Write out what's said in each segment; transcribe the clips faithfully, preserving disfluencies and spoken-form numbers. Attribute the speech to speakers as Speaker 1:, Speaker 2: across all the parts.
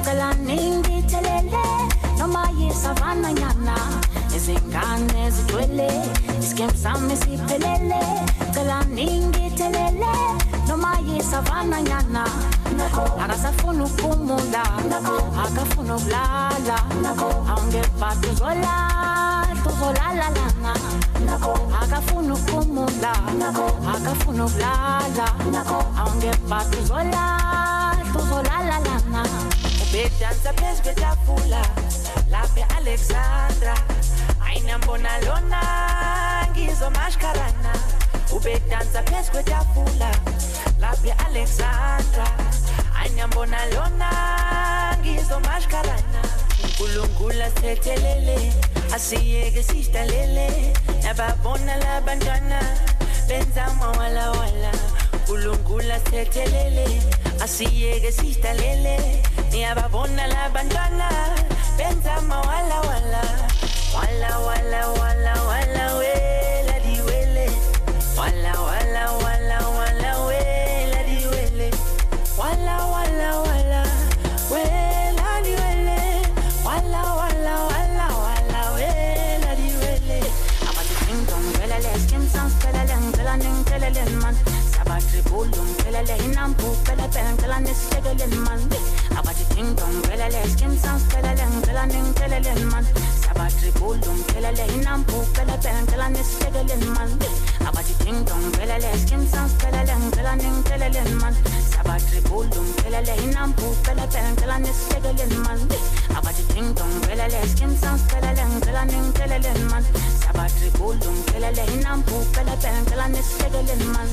Speaker 1: ngicela ningithelele noma yisavana nyana izingane zigcwele iskemu sami siphelele ngicela ningithelele noma yisavana nyana akasafuna ukumula akafuna ukulala awungeva tuzolala tuzolala lana akafuna ukumula akafuna ukulala awungeva tuzolala tuzolala lana ubedansa phezu kwetafula lapha Alexandra ayinambona lona ngizomashkarana ubedansa phezu kwetafula lapha Alexandra ayinambona lona ngizomashkarana uNkulunkulu asethelele asiyeke sihlalele nababona labantwana benza mawala wala uNkulunkulu asethelele asiyeke sihlalele niyababona labantwana benza mawala wala wala wala wala wala wela diwele wala wala wala wala wela diwele wala wala wala wela diwele wala wala wala wala wela diwele abati kingdom wela les kim sans wela len wela ning wela len man sabatri bulum wela le hinampu wela pen wela nis wela len man abati kingdom wela les kim sans wela len wela ning wela len man sabatri bulum wela le hinampu wela pen wela nis wela len man abati kingdom wela les kim sans wela len wela ning wela len man sabatri bulum wela le hinampu wela pen wela nis wela len man abati kingdom wela les kim sans wela len wela ning wela len man sabatri bulum wela le hinampu wela pen wela nis wela len man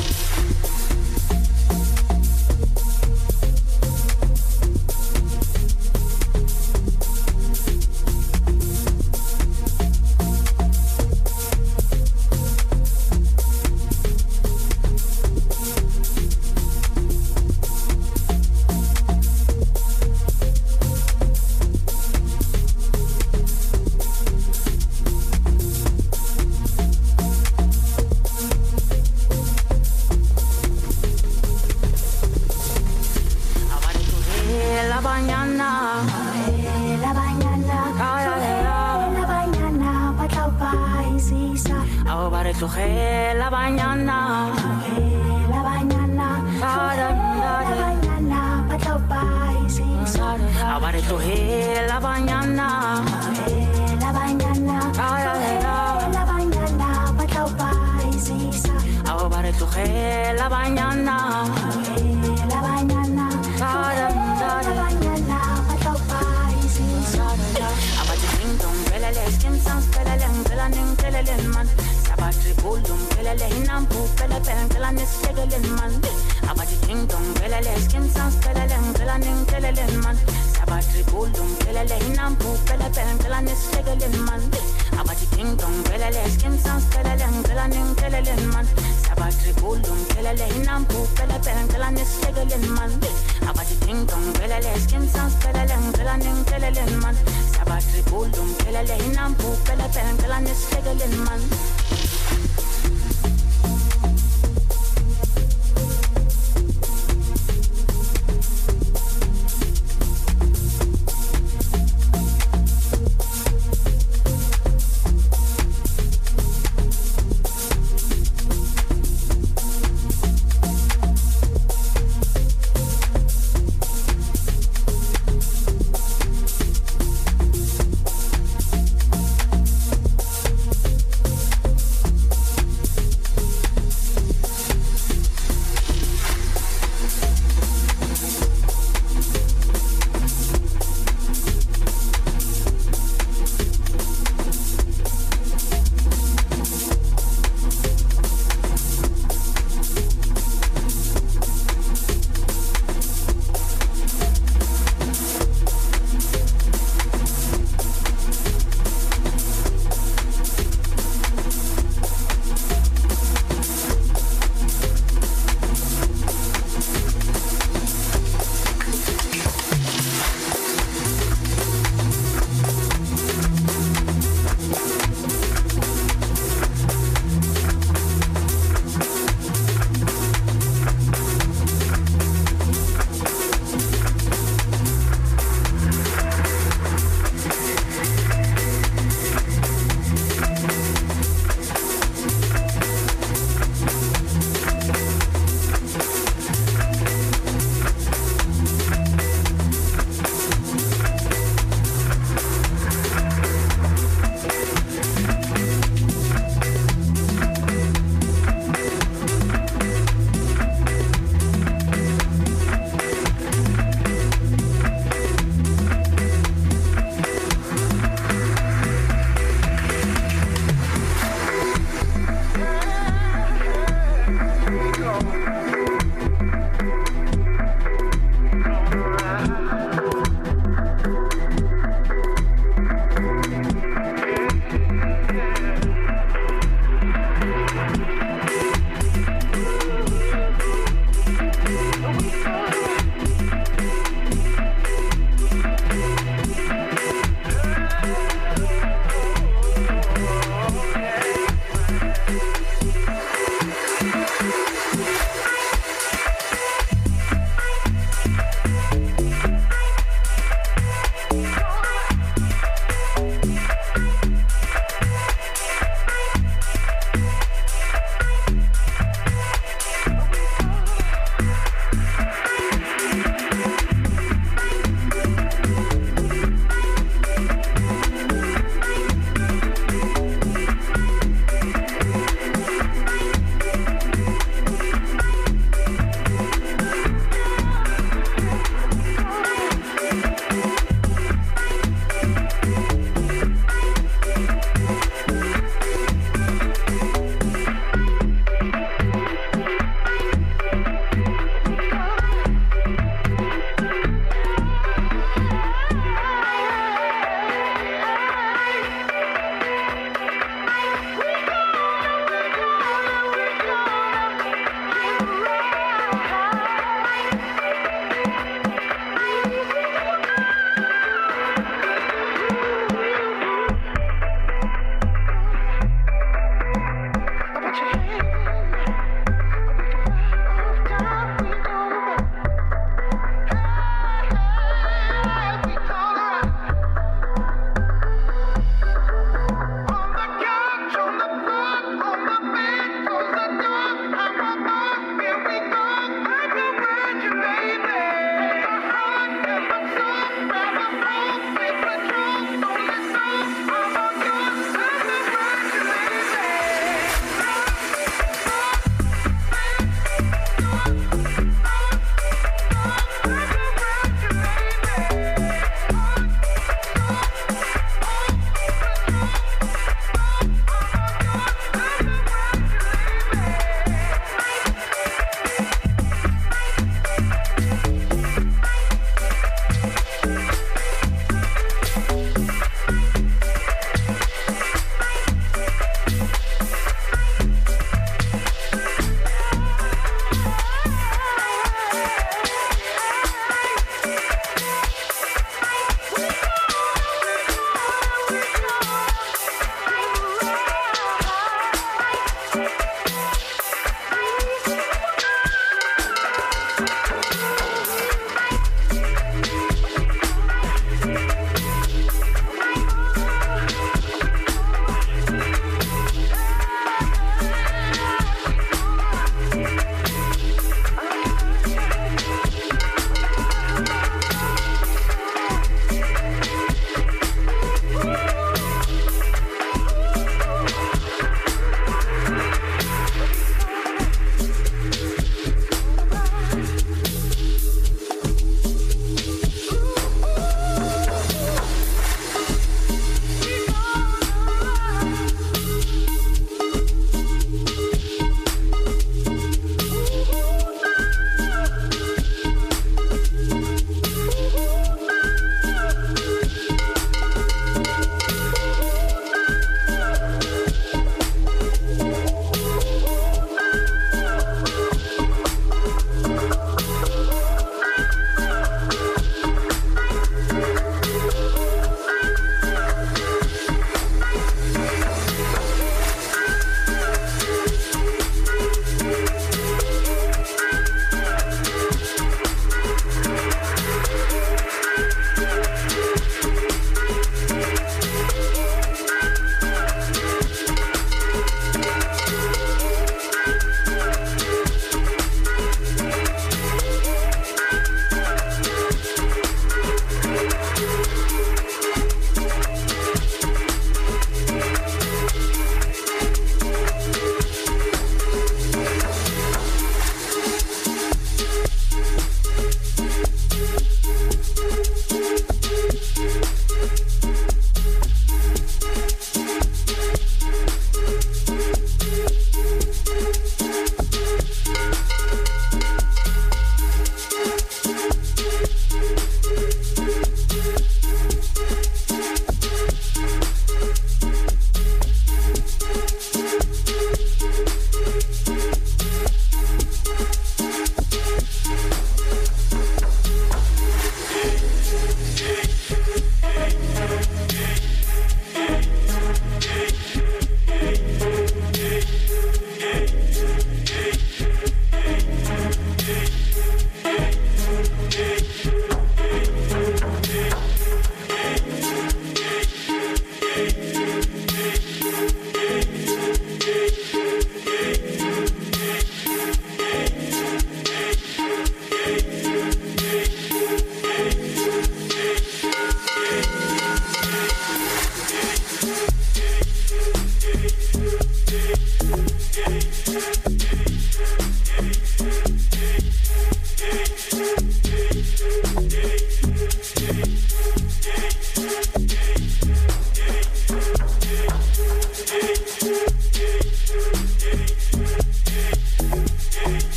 Speaker 1: Coge la mañana, coge la mañana, la mañana, para país. Ahora coge la mañana, coge la mañana, la mañana, para país. Ahora coge la mañana, coge la mañana, la mañana, para país. Ahora kingdom, vela les kim sans vela len vela ning vela len man. Abati bulum vela le hinampu vela pen vela nis vela len man abati kingdom vela le skim sans vela len vela ning vela len man abati bulum vela le hinampu vela pen vela nis vela len man abati kingdom vela le skim sans vela len vela ning vela len man abati bulum vela le hinampu vela pen vela nis vela len man abati kingdom vela le skim sans vela len vela ning vela len man abati bulum vela le hinampu vela pen vela nis vela len man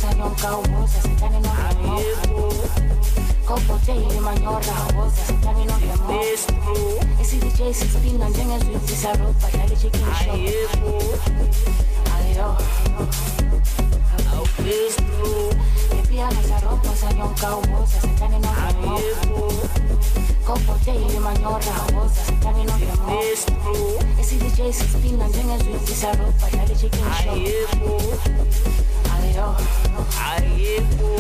Speaker 2: rosa yonka ubuza sitani no remo Kopo daily manyora ubuza sitani no remo Esi D J sixteen na njenge zwiti sa ropa dali chicken show Ayo Au bistro Epiana sa ropa sa yonka ubuza sitani no remo Kopo daily manyora ubuza sitani no remo Esi D J sixteen na njenge zwiti sa ropa dali chicken show Ayo Ayo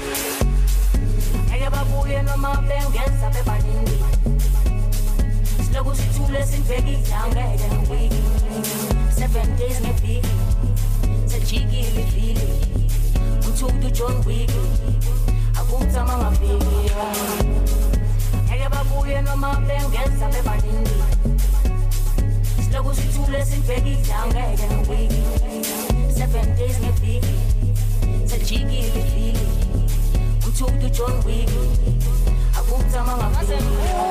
Speaker 2: Ege babuye no mabengenza bebanindi Slogu situle sinbegi yangege nwigi Seven days ngebigi Sajiki lifili Mtudu John Wiggy Akuta mama bigi Ege babuye no mabengenza bebanindi Slogu situle sinbegi yangege nwigi Seven days ngebigi Sajiki lifili Mtudu John Wiggy Akuta mama bigi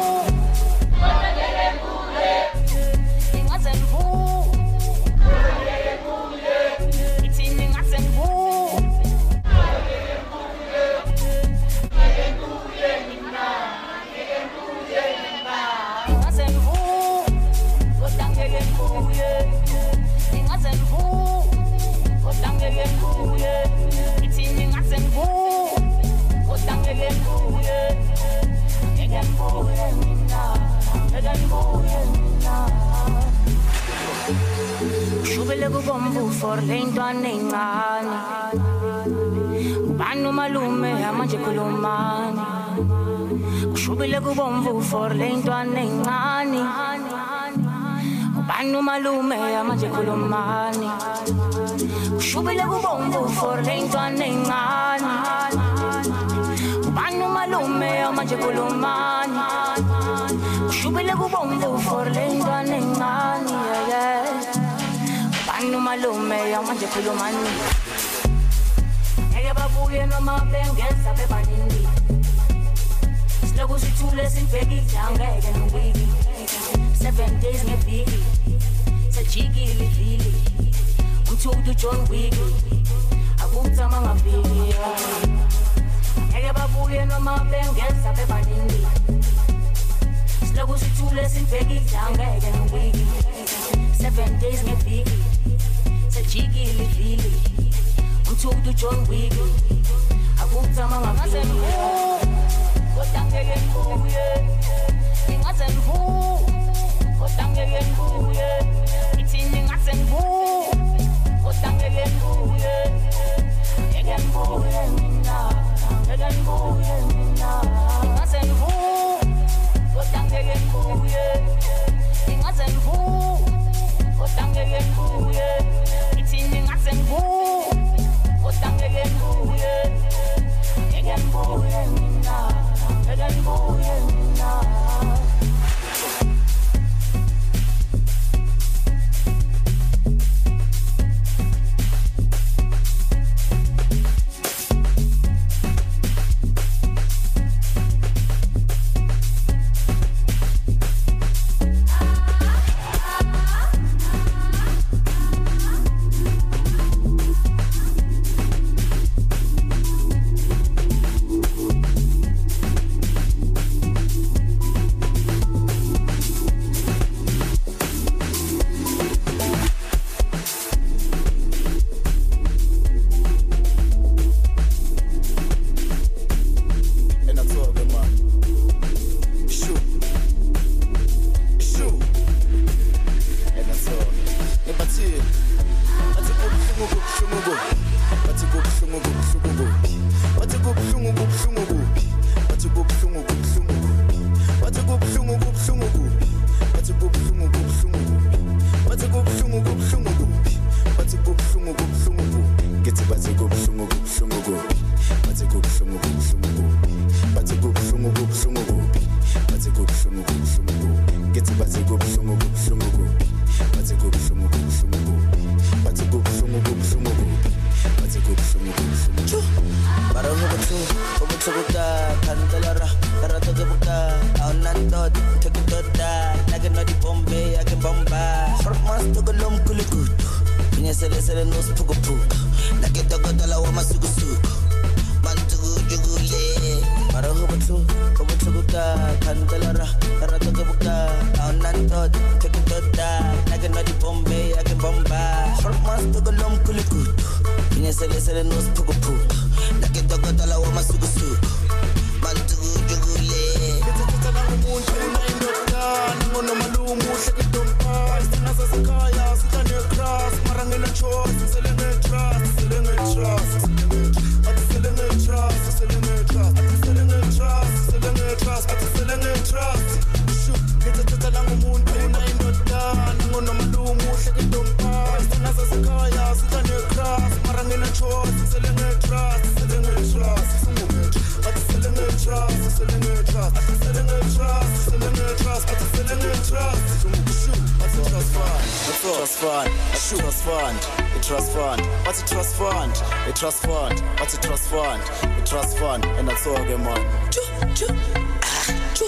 Speaker 2: Shubele kubomvu for lentwana encane Ubani umalume amanje khulumani Shubele kubomvu for lentwana encane Ubani umalume amanje khulumani Shubele kubomvu for lentwana encane Ubani umalume amanje khulumani Shubele kubomvu for lentwana encane Banu malume yamanje khulumani Ege babuye no mabengenza bebanindi Slogu situle sinbegi yangege nwigi Seven days ngebigi Sajiki lifili Mtudu John Wiggy Akuta mama bigi Ege babuye no mabengenza bebanindi Slogu situle sinbegi yangege nwigi Seven days ngebigi Sajiki lifili Mtudu John Wiggy Akuta mama bigi Kotangege nbuye Ingaze nbu Kotangege nbuye Itini ingaze nbu Kotangege nbuye Ege nbuye mina Ege nbuye mina Ingaze nbu Kotangege nbuye Ingaze nbu Kotangege nbuye Itini ingaze nbu Kotangege nbuye Ege nbuye mina Ege nbuye mina
Speaker 3: sele sele no spuku puku na ke togo dala wa masuku suku mantugu jugule mara hobutu hobutu ta kandalara tara togo buka onanto take toda nage no di bombe ake bomba hormas togo lom kulikutu nye sele sele no spuku puku na ke togo dala wa masuku suku mantugu jugule tata na umuntu unaindoda ngono malumu hleke dompa isina sasekhaya sitane cross mara ngena choice selenge trust selenge trust ati selenge trust selenge trust ati selenge trust selenge trust ati selenge trust shu ngithe tata la umuntu unaindoda ngono malumu hleke dompa isina sasekhaya sitane cross mara ngena choice selenge trust selenge trust ati selenge trust selenge trust ati selenge trust selenge trust ati selenge trust shu ati trust fund trust fund trust fund trust fund what's a trust fund a trust fund what's a trust fund a trust fund and that's all again man choo choo ah choo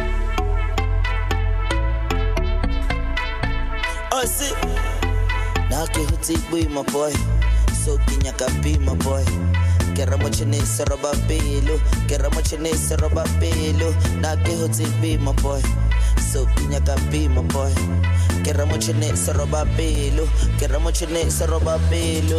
Speaker 3: oh see now ke huti boy my boy so kinya ka be my boy Kera mochene saroba pelo, kera mochene saroba pelo, na ke hoti be my boy. So kinya ka be my boy. Kera mochene saroba pelo, kera mochene saroba pelo.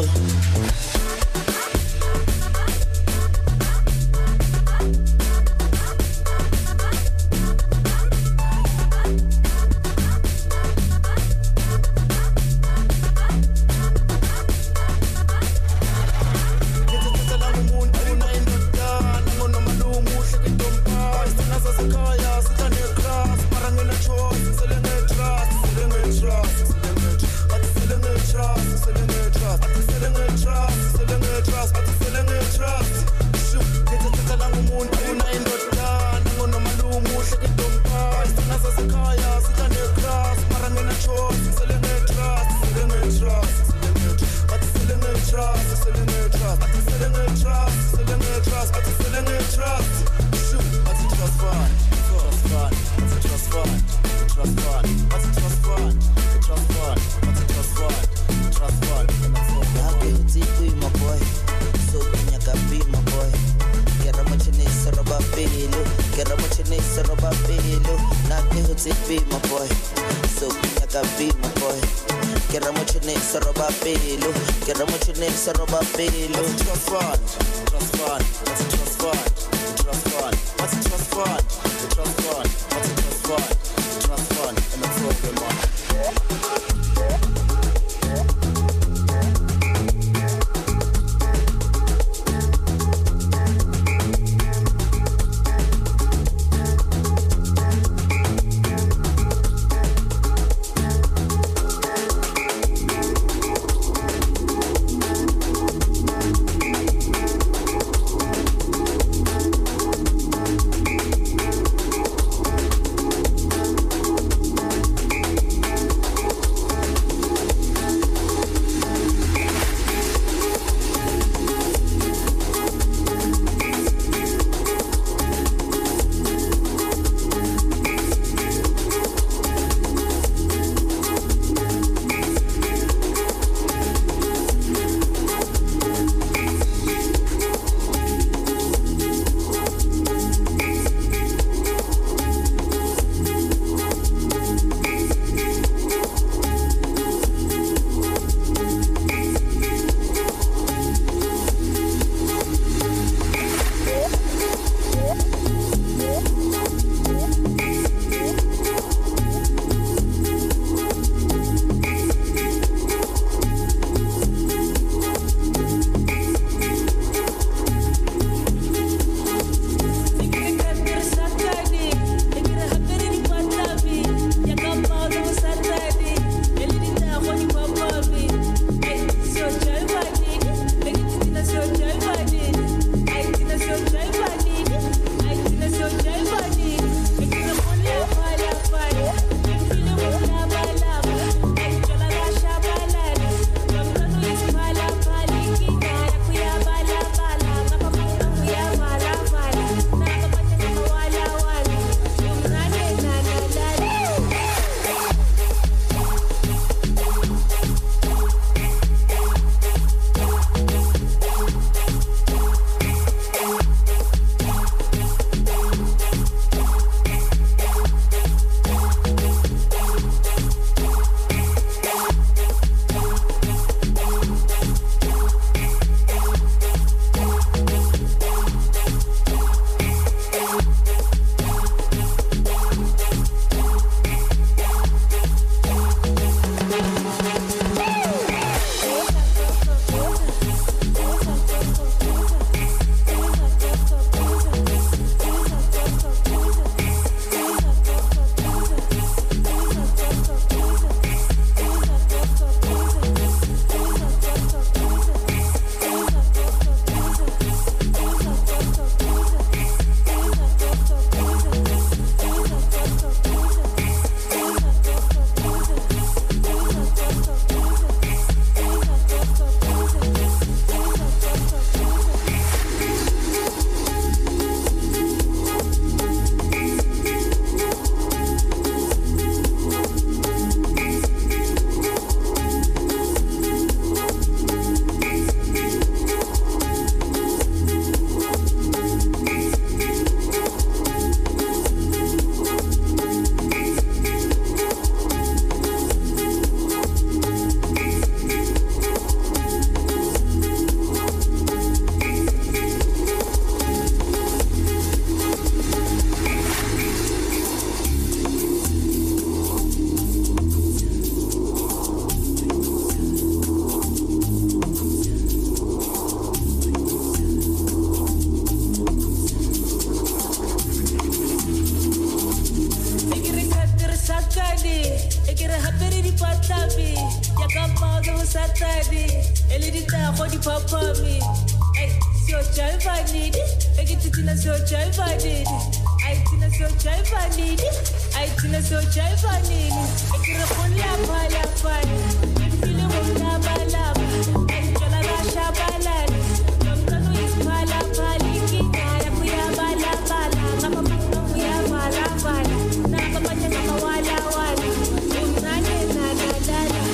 Speaker 1: jive need it. Get it in a so jive need it. I tina so jive need it. I tina so jive need it. I get a full lap, lap, lap. I feel it with lava, lava. I feel a rush of balad. Don't know is pala, paliki. I am we are bala, bala. Come on, we are bala, bala. Now come on, come on, wala, wala. You nane, nana, nana.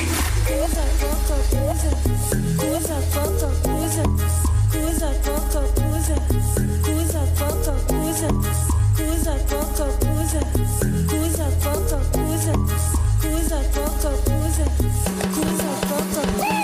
Speaker 1: Kuza, coco, kuza. Kuza, coco, kuza. Kuza, coco, kuza. Kuza, coco, kuza. Kuza, coco, kuza. Kuza, coco, kuza. Kuza, coco, kuza. Kuza, coco, kuza.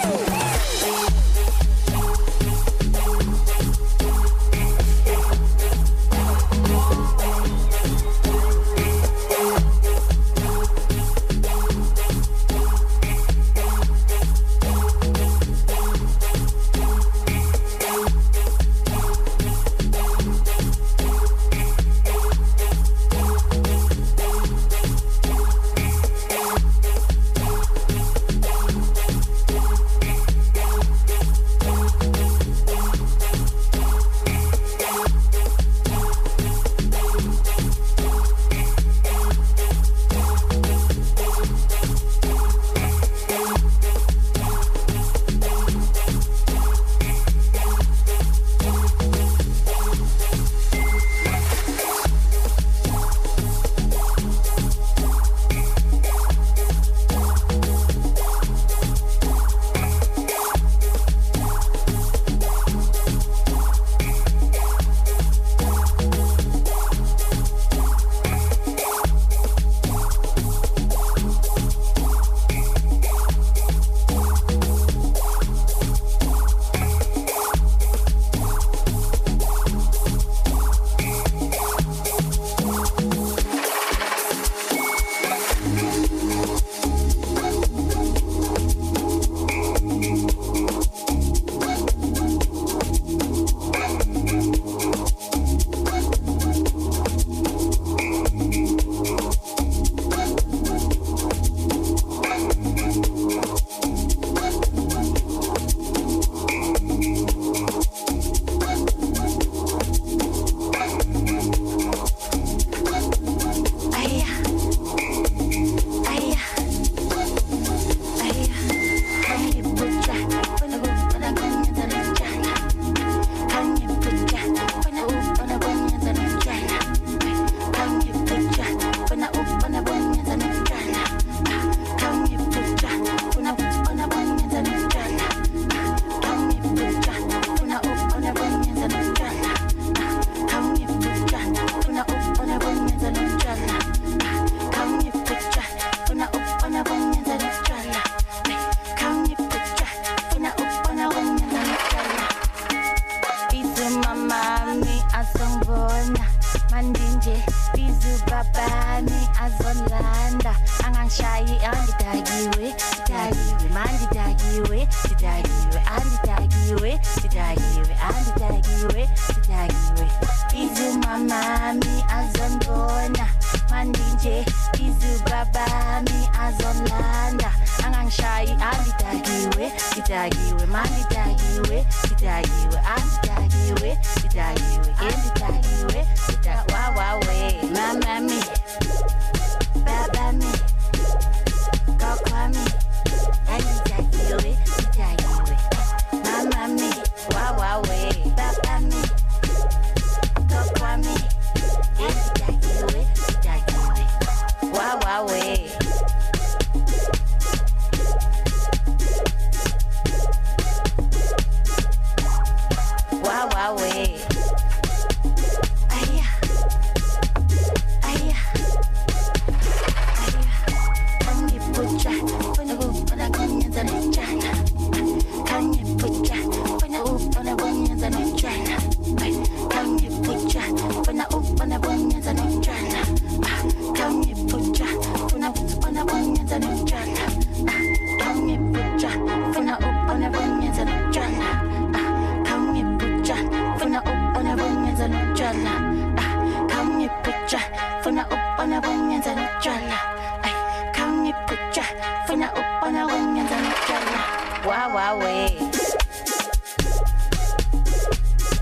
Speaker 2: Wow, wow, way.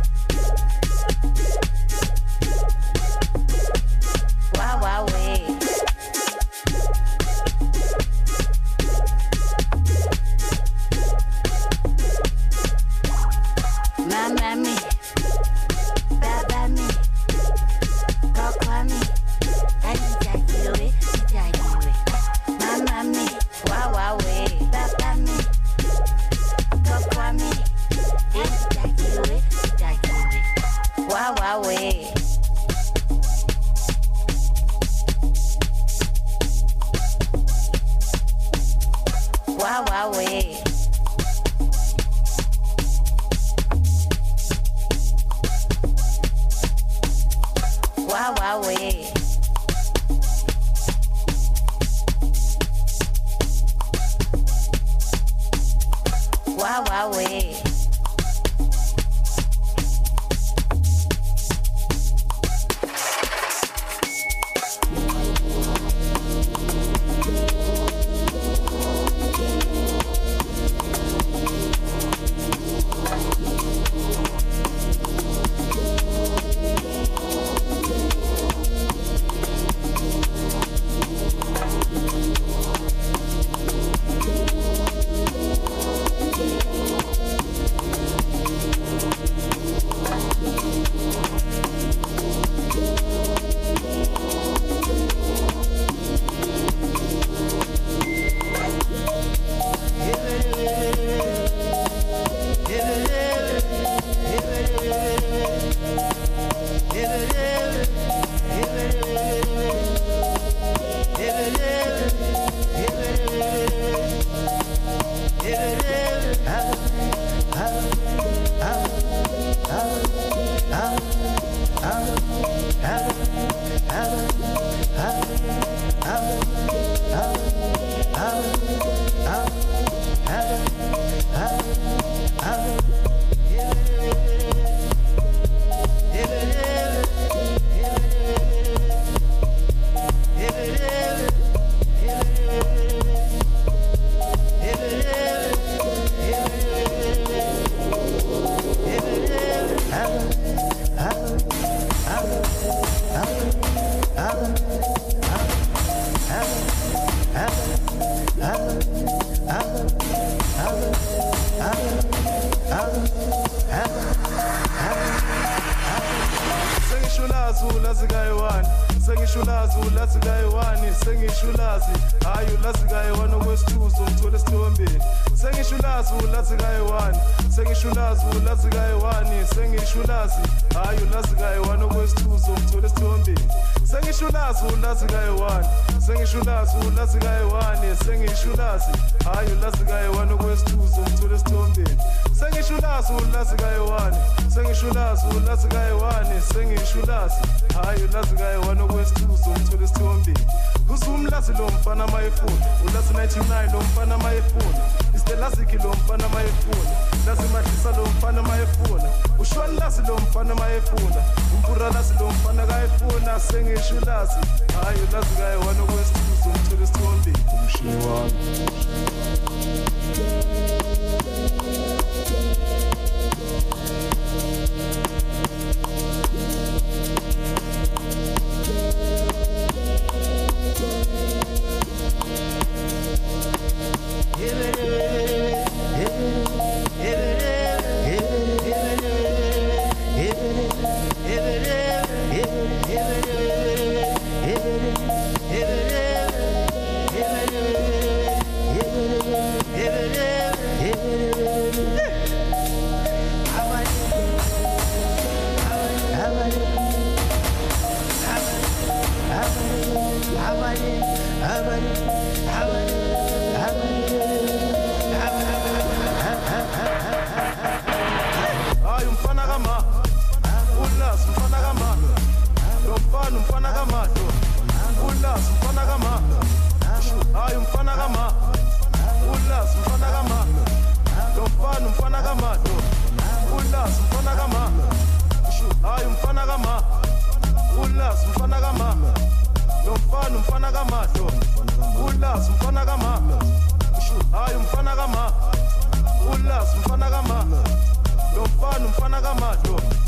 Speaker 2: Wawawe. Wawawe. Wawawe. Wawawe.
Speaker 4: Ulas mfana kama, lo mfana mfana kama, lo